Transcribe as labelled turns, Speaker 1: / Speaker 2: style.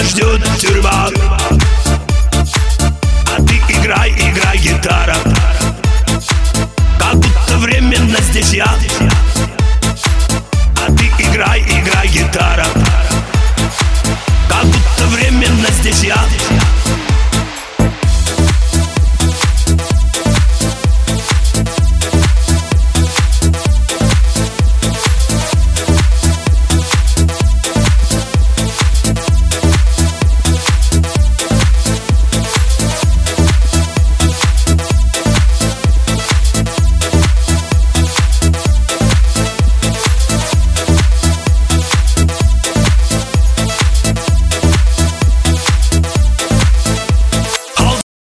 Speaker 1: нас ждет тюрьма. А ты играй, играй, гитара, как будто временно здесь я.